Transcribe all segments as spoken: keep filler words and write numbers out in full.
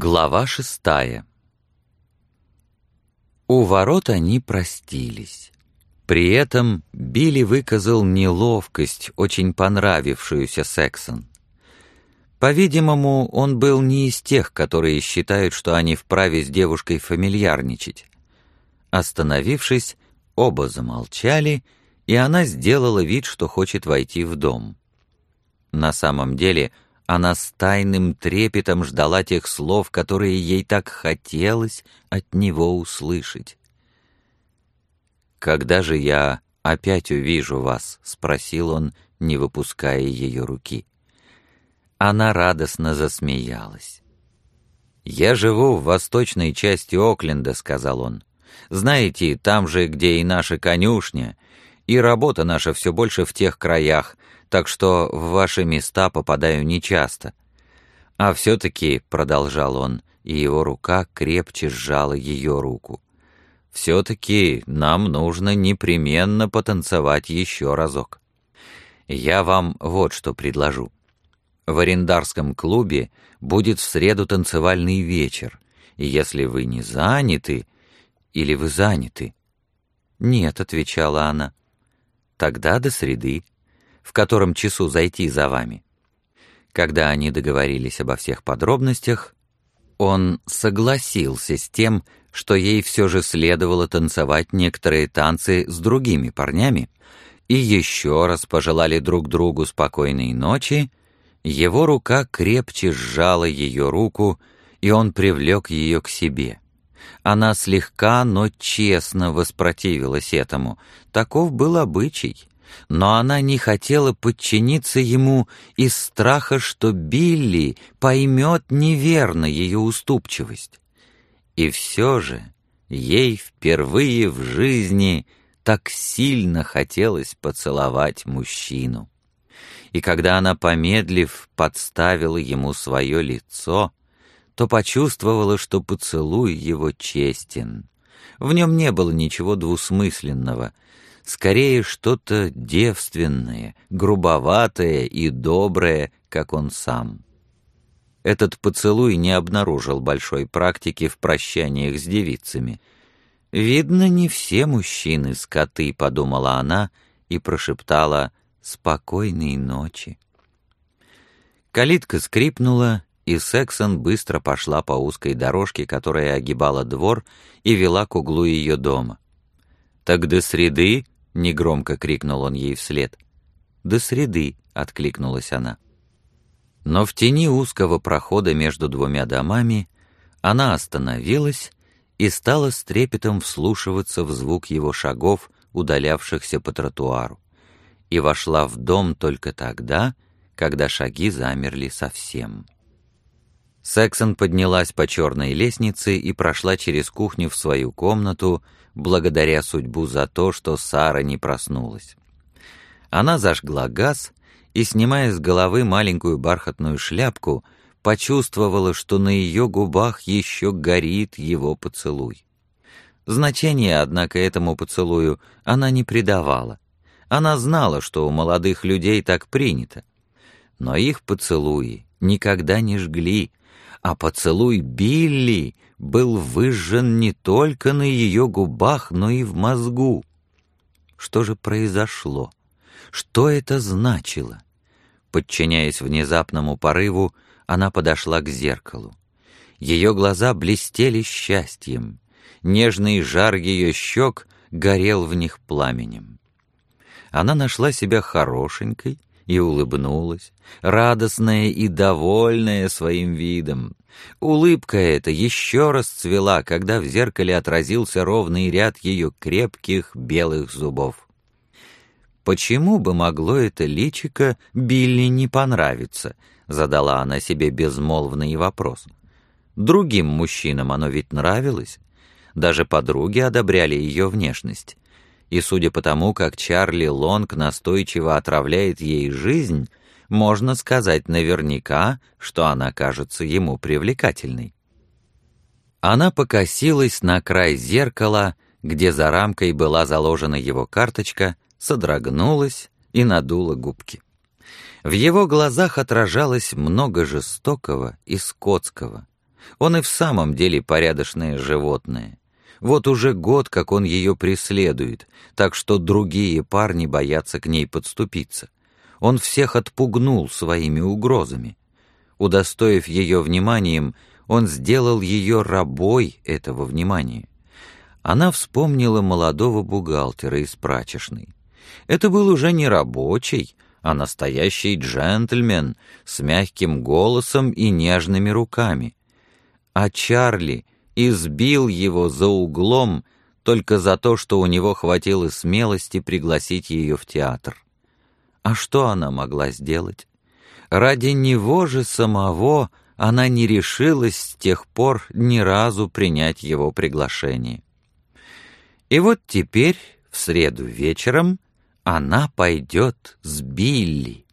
Глава шестая. У ворот они простились. При этом Билли выказал неловкость, очень понравившуюся Сексон. По-видимому, он был не из тех, которые считают, что они вправе с девушкой фамильярничать. Остановившись, оба замолчали, и она сделала вид, что хочет войти в дом. На самом деле, она с тайным трепетом ждала тех слов, которые ей так хотелось от него услышать. «Когда же я опять увижу вас?» — спросил он, не выпуская ее руки. Она радостно засмеялась. «Я живу в восточной части Окленда», — сказал он. «Знаете, там же, где и наша конюшня, и работа наша все больше в тех краях, так что в ваши места попадаю нечасто. А все-таки, — продолжал он, и его рука крепче сжала ее руку, — все-таки нам нужно непременно потанцевать еще разок. Я вам вот что предложу. В арендарском клубе будет в среду танцевальный вечер, и если вы не заняты... Или вы заняты?» «Нет», — отвечала она. «Тогда до среды. В котором часу зайти за вами?» Когда они договорились обо всех подробностях, он согласился с тем, что ей все же следовало танцевать некоторые танцы с другими парнями, и еще раз пожелали друг другу спокойной ночи. Его рука крепче сжала ее руку, и он привлек ее к себе. Она слегка, но честно воспротивилась этому. Таков был обычай. Но она не хотела подчиниться ему из страха, что Билли поймет неверно ее уступчивость. И все же ей впервые в жизни так сильно хотелось поцеловать мужчину. И когда она, помедлив, подставила ему свое лицо, то почувствовала, что поцелуй его честен. В нем не было ничего двусмысленного, скорее что-то девственное, грубоватое и доброе, как он сам. Этот поцелуй не обнаружил большой практики в прощаниях с девицами. «Видно, не все мужчины скоты», — подумала она и прошептала «спокойной ночи». Калитка скрипнула, и Сексон быстро пошла по узкой дорожке, которая огибала двор и вела к углу ее дома. «Так до среды?» — негромко крикнул он ей вслед. «До среды», — откликнулась она. Но в тени узкого прохода между двумя домами она остановилась и стала с трепетом вслушиваться в звук его шагов, удалявшихся по тротуару, и вошла в дом только тогда, когда шаги замерли совсем. Сексон поднялась по черной лестнице и прошла через кухню в свою комнату, благодаря судьбу за то, что Сара не проснулась. Она зажгла газ и, снимая с головы маленькую бархатную шляпку, почувствовала, что на ее губах еще горит его поцелуй. Значения, однако, этому поцелую она не придавала. Она знала, что у молодых людей так принято. Но их поцелуи никогда не жгли, а поцелуй Билли был выжжен не только на ее губах, но и в мозгу. Что же произошло? Что это значило? Подчиняясь внезапному порыву, она подошла к зеркалу. Ее глаза блестели счастьем. Нежный жар ее щек горел в них пламенем. Она нашла себя хорошенькой и улыбнулась, радостная и довольная своим видом. Улыбка эта еще раз цвела, когда в зеркале отразился ровный ряд ее крепких белых зубов. «Почему бы могло это личико Билли не понравиться?» — задала она себе безмолвный вопрос. Другим мужчинам оно ведь нравилось. Даже подруги одобряли ее внешность. И судя по тому, как Чарли Лонг настойчиво отравляет ей жизнь, можно сказать наверняка, что она кажется ему привлекательной. Она покосилась на край зеркала, где за рамкой была заложена его карточка, содрогнулась и надула губки. В его глазах отражалось много жестокого и скотского. Он и в самом деле порядочное животное. Вот уже год, как он ее преследует, так что другие парни боятся к ней подступиться. Он всех отпугнул своими угрозами. Удостоив ее вниманием, он сделал ее рабой этого внимания. Она вспомнила молодого бухгалтера из прачечной. Это был уже не рабочий, а настоящий джентльмен с мягким голосом и нежными руками. А Чарли избил его за углом только за то, что у него хватило смелости пригласить ее в театр. А что она могла сделать? Ради него же самого она не решилась с тех пор ни разу принять его приглашение. И вот теперь, в среду вечером, она пойдет с Билли.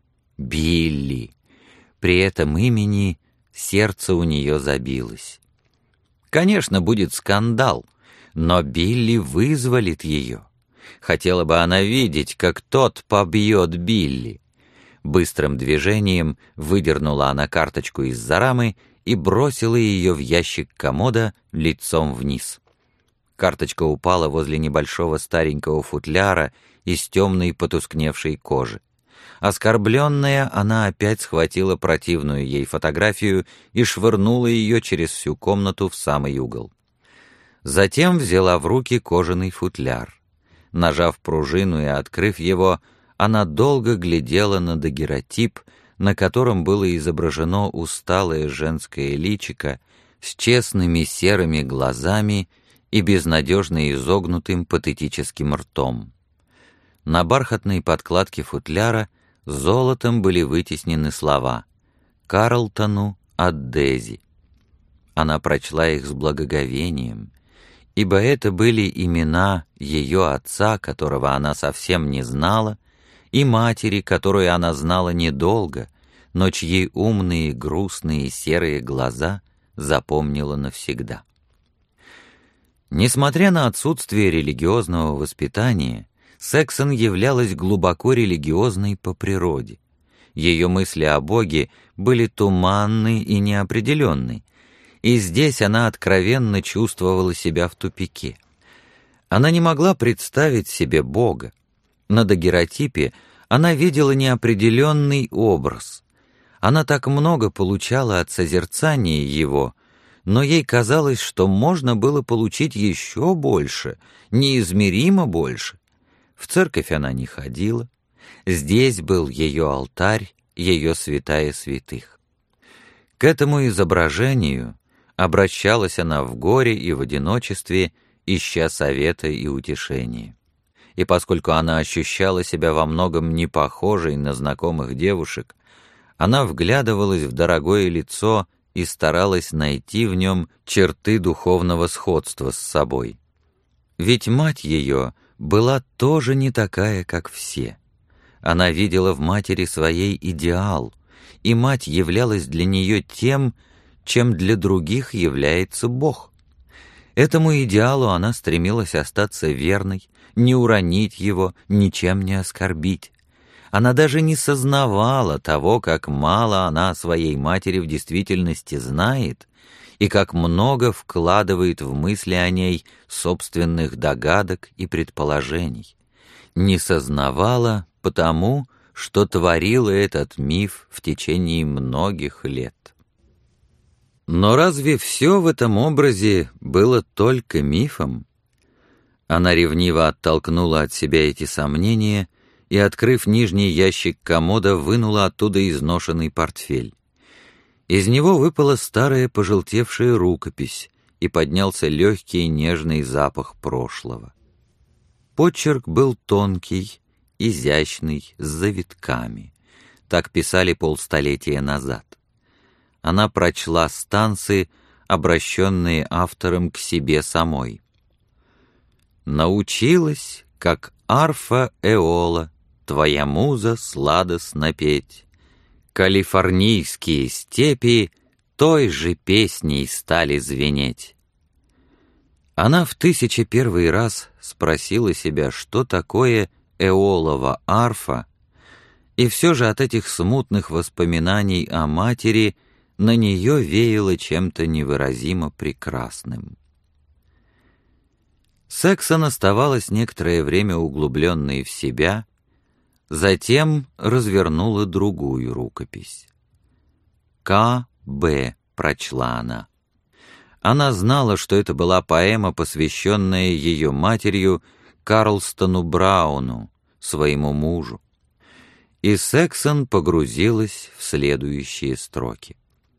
Билли. При этом имени сердце у нее забилось. Конечно, будет скандал, но Билли вызволит ее. Хотела бы она видеть, как тот побьет Билли. Быстрым движением выдернула она карточку из-за рамы и бросила ее в ящик комода лицом вниз. Карточка упала возле небольшого старенького футляра из темной потускневшей кожи. Оскорбленная, она опять схватила противную ей фотографию и швырнула ее через всю комнату в самый угол. Затем взяла в руки кожаный футляр. Нажав пружину и открыв его, она долго глядела на дагеротип, на котором было изображено усталое женское личико с честными серыми глазами и безнадежно изогнутым патетическим ртом. На бархатной подкладке футляра золотом были вытеснены слова «Карлтону от Дези». Она прочла их с благоговением, ибо это были имена ее отца, которого она совсем не знала, и матери, которую она знала недолго, но чьи умные, грустные, серые глаза запомнила навсегда. Несмотря на отсутствие религиозного воспитания, Сексон являлась глубоко религиозной по природе. Ее мысли о Боге были туманны и неопределенны, и здесь она откровенно чувствовала себя в тупике. Она не могла представить себе Бога. На дагеротипе она видела неопределенный образ. Она так много получала от созерцания его, но ей казалось, что можно было получить еще больше, неизмеримо больше. В церковь она не ходила. Здесь был ее алтарь, ее святая святых. К этому изображению обращалась она в горе и в одиночестве, ища совета и утешения. И поскольку она ощущала себя во многом не похожей на знакомых девушек, она вглядывалась в дорогое лицо и старалась найти в нем черты духовного сходства с собой. Ведь мать ее была тоже не такая, как все. Она видела в матери своей идеал, и мать являлась для нее тем, чем для других является Бог. Этому идеалу она стремилась остаться верной, не уронить его, ничем не оскорбить. Она даже не сознавала того, как мало она о своей матери в действительности знает и как много вкладывает в мысли о ней собственных догадок и предположений. Не сознавала потому, что творила этот миф в течение многих лет. Но разве все в этом образе было только мифом? Она ревниво оттолкнула от себя эти сомнения и, открыв нижний ящик комода, вынула оттуда изношенный портфель. Из него выпала старая пожелтевшая рукопись, и поднялся легкий нежный запах прошлого. Почерк был тонкий, изящный, с завитками. Так писали полстолетия назад. Она прочла станцы, обращенные автором к себе самой. «Научилась, как арфа Эола, твоя муза сладостно петь. Калифорнийские степи той же песней стали звенеть». Она в тысяча первый раз спросила себя, что такое Эолова арфа, и все же от этих смутных воспоминаний о матери на нее веяло чем-то невыразимо прекрасным. Сексон оставалась некоторое время углубленной в себя, затем развернула другую рукопись. К Б прочла она. Она знала, что это была поэма, посвященная ее матерью Карлстону Брауну, своему мужу. И Сексон погрузилась в следующие строки.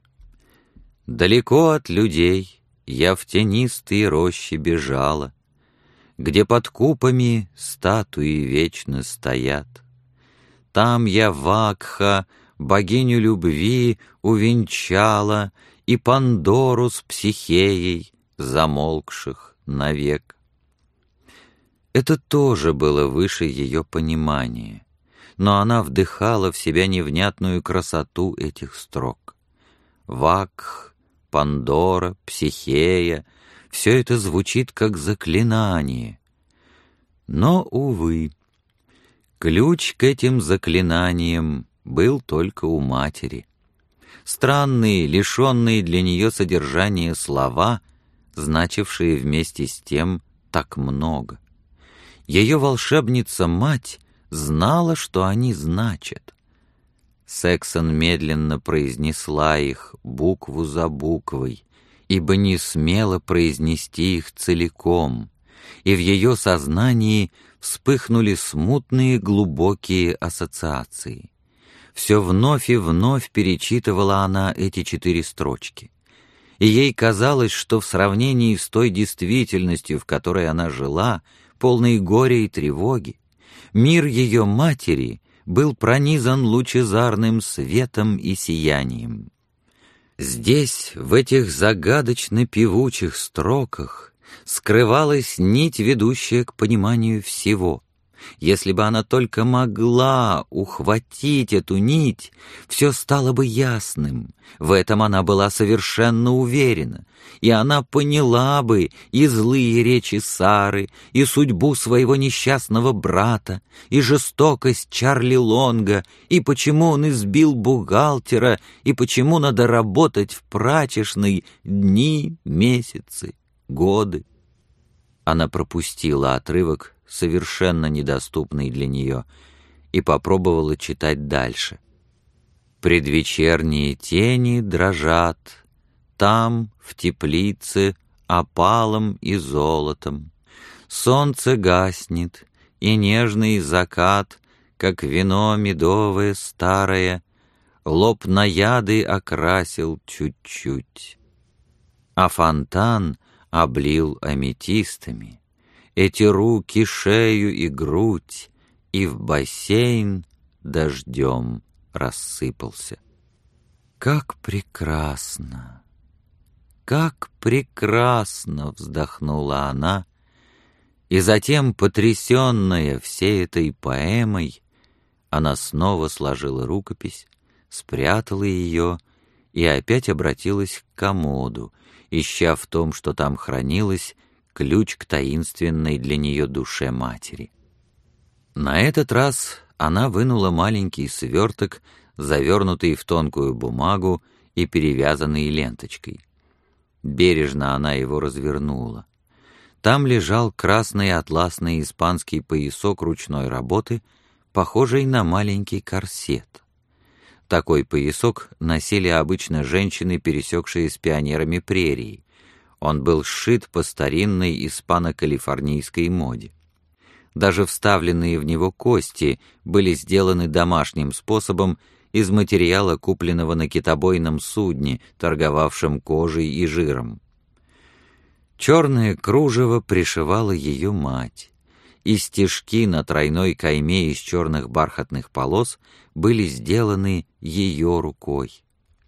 «Далеко от людей я в тенистые рощи бежала, где под купами статуи вечно стоят. Там я Вакха, богиню любви, увенчала, и Пандору с Психеей, замолкших навек». Это тоже было выше ее понимания, но она вдыхала в себя невнятную красоту этих строк. Вакх, Пандора, Психея — все это звучит как заклинание. Но, увы, ключ к этим заклинаниям был только у матери. Странные, лишенные для нее содержания слова, значившие вместе с тем так много. Ее волшебница-мать знала, что они значат. Сексон медленно произнесла их букву за буквой, ибо не смела произнести их целиком, и в ее сознании вспыхнули смутные глубокие ассоциации. Все вновь и вновь перечитывала она эти четыре строчки, и ей казалось, что в сравнении с той действительностью, в которой она жила, полной горя и тревоги, мир ее матери был пронизан лучезарным светом и сиянием. Здесь, в этих загадочно-певучих строках, скрывалась нить, ведущая к пониманию всего. Если бы она только могла ухватить эту нить, все стало бы ясным. В этом она была совершенно уверена, и она поняла бы и злые речи Сары, и судьбу своего несчастного брата, и жестокость Чарли Лонга, и почему он избил бухгалтера, и почему надо работать в прачечной дни, месяцы, годы. Она пропустила отрывок, совершенно недоступный для нее, и попробовала читать дальше. «Предвечерние тени дрожат, там, в теплице, опалом и золотом. Солнце гаснет, и нежный закат, как вино медовое старое, лоб наяды окрасил чуть-чуть. А фонтан облил аметистами, эти руки, шею и грудь, и в бассейн дождем рассыпался. Как прекрасно! Как прекрасно!» — вздохнула она, и затем, потрясенная всей этой поэмой, она снова сложила рукопись, спрятала ее и опять обратилась к комоду, ища в том, что там хранилось, ключ к таинственной для нее душе матери. На этот раз она вынула маленький сверток, завернутый в тонкую бумагу и перевязанный ленточкой. Бережно она его развернула. Там лежал красный атласный испанский поясок ручной работы, похожий на маленький корсет. Такой поясок носили обычно женщины, пересекшие с пионерами прерии. Он был сшит по старинной испано-калифорнийской моде. Даже вставленные в него кости были сделаны домашним способом из материала, купленного на китобойном судне, торговавшем кожей и жиром. Черное кружево пришивала ее мать, и стежки на тройной кайме из черных бархатных полос были сделаны ее рукой.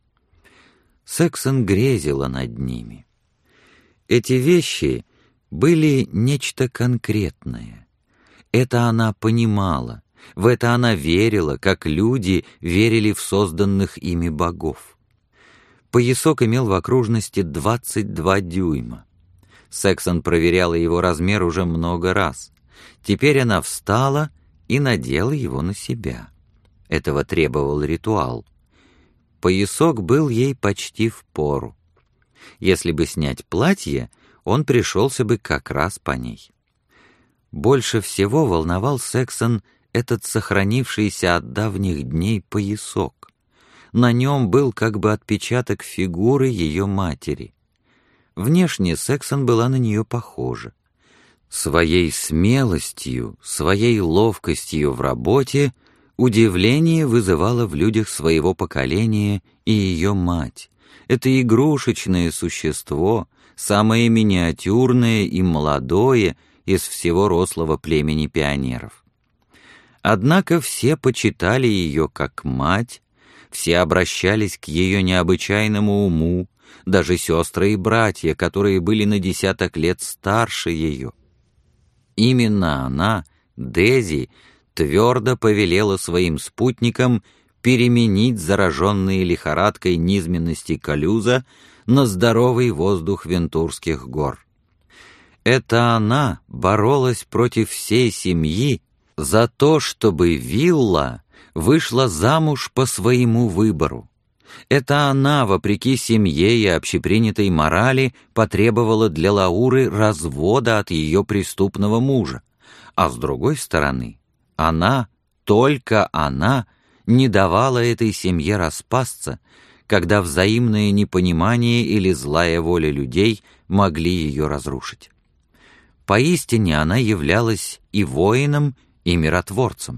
Сексон грезила над ними. Эти вещи были нечто конкретное. Это она понимала, в это она верила, как люди верили в созданных ими богов. Поясок имел в окружности двадцать два дюйма. Сексон проверяла его размер уже много раз. Теперь она встала и надела его на себя. Этого требовал ритуал. поясок был ей почти впору. Если бы снять платье, он пришелся бы как раз по ней. Больше всего волновал Сексон этот сохранившийся от давних дней поясок. На нем был как бы отпечаток фигуры ее матери. Внешне Сексон была на нее похожа. Своей смелостью, своей ловкостью в работе удивление вызывало в людях своего поколения и ее мать. Это игрушечное существо, самое миниатюрное и молодое из всего рослого племени пионеров. Однако все почитали ее как мать, все обращались к ее необычайному уму, даже сестры и братья, которые были на десяток лет старше ее. Именно она, Дези, твердо повелела своим спутникам переменить зараженные лихорадкой низменности Калюза на здоровый воздух Вентурских гор. Это она боролась против всей семьи за то, чтобы вилла вышла замуж по своему выбору. Это она, вопреки семье и общепринятой морали, потребовала для Лауры развода от ее преступного мужа. А с другой стороны, она, только она, не давала этой семье распасться, когда взаимное непонимание или злая воля людей могли ее разрушить. Поистине она являлась и воином, и миротворцем.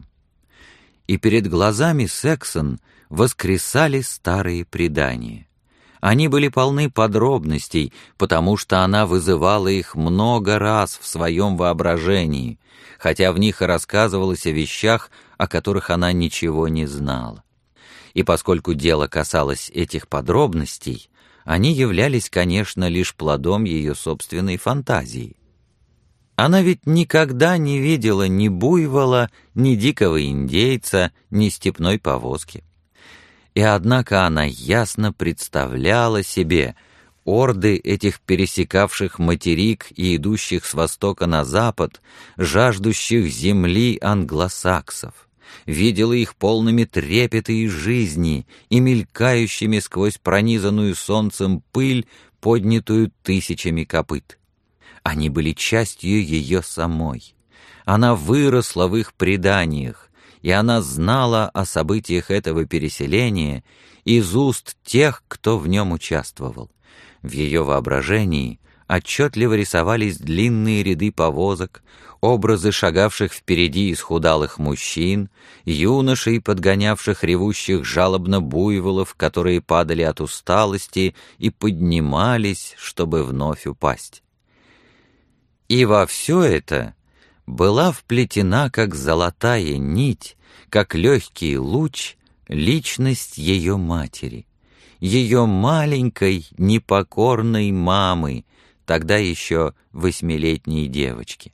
И перед глазами Сексон воскресали старые предания. Они были полны подробностей, потому что она вызывала их много раз в своем воображении, хотя в них и рассказывалось о вещах, о которых она ничего не знала. И поскольку дело касалось этих подробностей, они являлись, конечно, лишь плодом ее собственной фантазии. Она ведь никогда не видела ни буйвола, ни дикого индейца, ни степной повозки. И однако она ясно представляла себе орды этих пересекавших материк и идущих с востока на запад, жаждущих земли англосаксов, видела их полными трепета и жизни и мелькающими сквозь пронизанную солнцем пыль, поднятую тысячами копыт. Они были частью ее самой. Она выросла в их преданиях, и она знала о событиях этого переселения из уст тех, кто в нем участвовал. В ее воображении отчетливо рисовались длинные ряды повозок, образы шагавших впереди исхудалых мужчин, юношей, подгонявших ревущих жалобно буйволов, которые падали от усталости и поднимались, чтобы вновь упасть. И во все это была вплетена, как золотая нить, как легкий луч, личность ее матери, ее маленькой непокорной мамы, тогда еще восьмилетней девочки.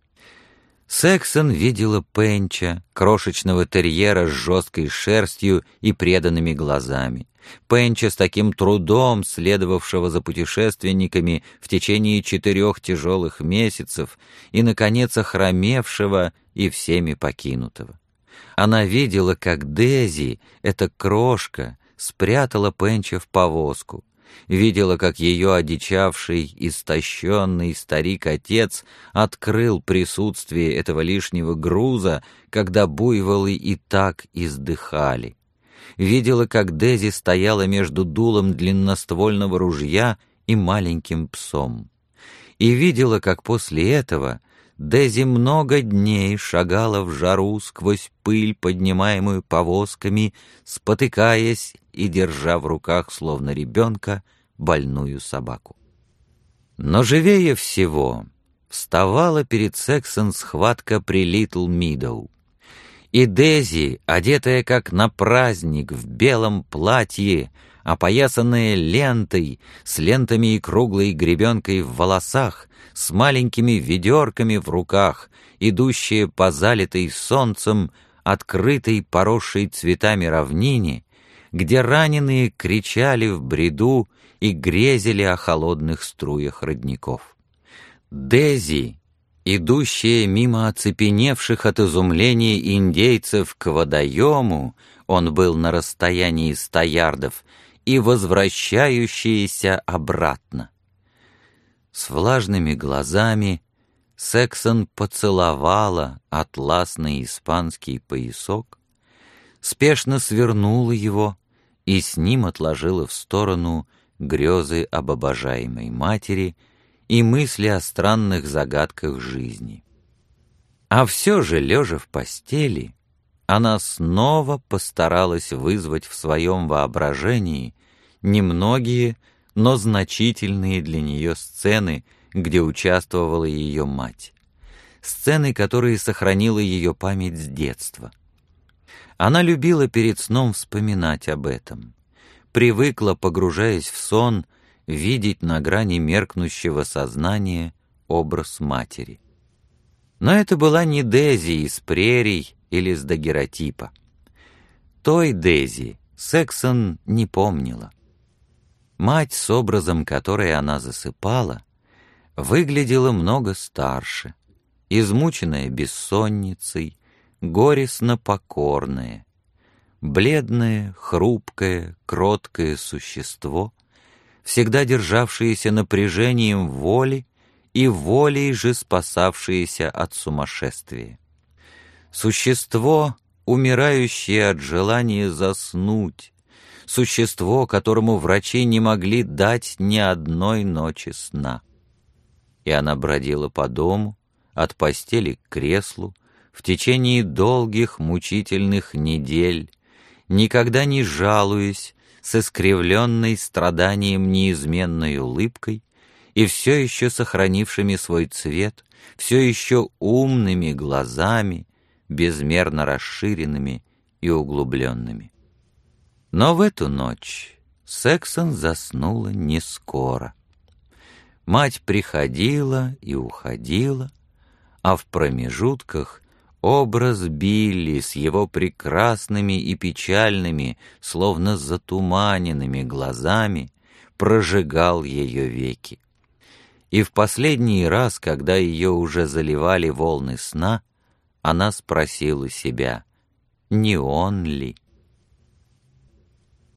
Сексон видела Пенча, крошечного терьера с жесткой шерстью и преданными глазами, Пенча с таким трудом, следовавшего за путешественниками в течение четырех тяжелых месяцев и, наконец, охромевшего и всеми покинутого. Она видела, как Дези, эта крошка, спрятала Пенча в повозку, видела, как ее одичавший, истощенный старик-отец открыл присутствие этого лишнего груза, когда буйволы и так издыхали. Видела, как Дези стояла между дулом длинноствольного ружья и маленьким псом. И видела, как после этого Дези много дней шагала в жару сквозь пыль, поднимаемую повозками, спотыкаясь и держа в руках, словно ребенка, больную собаку. Но живее всего вставала перед Сексон схватка при Литл Мидоу. И Дези, одетая как на праздник в белом платье, опоясанная лентой, с лентами и круглой гребенкой в волосах, с маленькими ведерками в руках, идущая по залитой солнцем, открытой, поросшей цветами равнине, где раненые кричали в бреду и грезили о холодных струях родников. Дези Идущие мимо оцепеневших от изумления индейцев к водоему, он был на расстоянии ста ярдов, и возвращающиеся обратно. С влажными глазами Сексон поцеловала атласный испанский поясок, спешно свернула его и с ним отложила в сторону грезы об обожаемой матери и мысли о странных загадках жизни. А все же, лежа в постели, она снова постаралась вызвать в своем воображении немногие, но значительные для нее сцены, где участвовала ее мать. Сцены, которые сохранила ее память с детства. Она любила перед сном вспоминать об этом. Привыкла, погружаясь в сон, видеть на грани меркнущего сознания образ матери. Но это была не Дейзи из прерий или с дагеротипа. Той Дейзи Сексон не помнила. Мать, с образом которой она засыпала, выглядела много старше, измученная бессонницей, горестно покорная, бледное, хрупкое, кроткое существо, всегда державшееся напряжением воли и волей же спасавшееся от сумасшествия. Существо, умирающее от желания заснуть, существо, которому врачи не могли дать ни одной ночи сна. И она бродила по дому, от постели к креслу, в течение долгих мучительных недель, никогда не жалуясь, с искривленной страданием неизменной улыбкой и все еще сохранившими свой цвет, все еще умными глазами, безмерно расширенными и углубленными. Но в эту ночь Сексон заснула не скоро. Мать приходила и уходила, а в промежутках образ Билли с его прекрасными и печальными, словно затуманенными глазами прожигал ее веки. И в последний раз, когда ее уже заливали волны сна, она спросила себя, не он ли?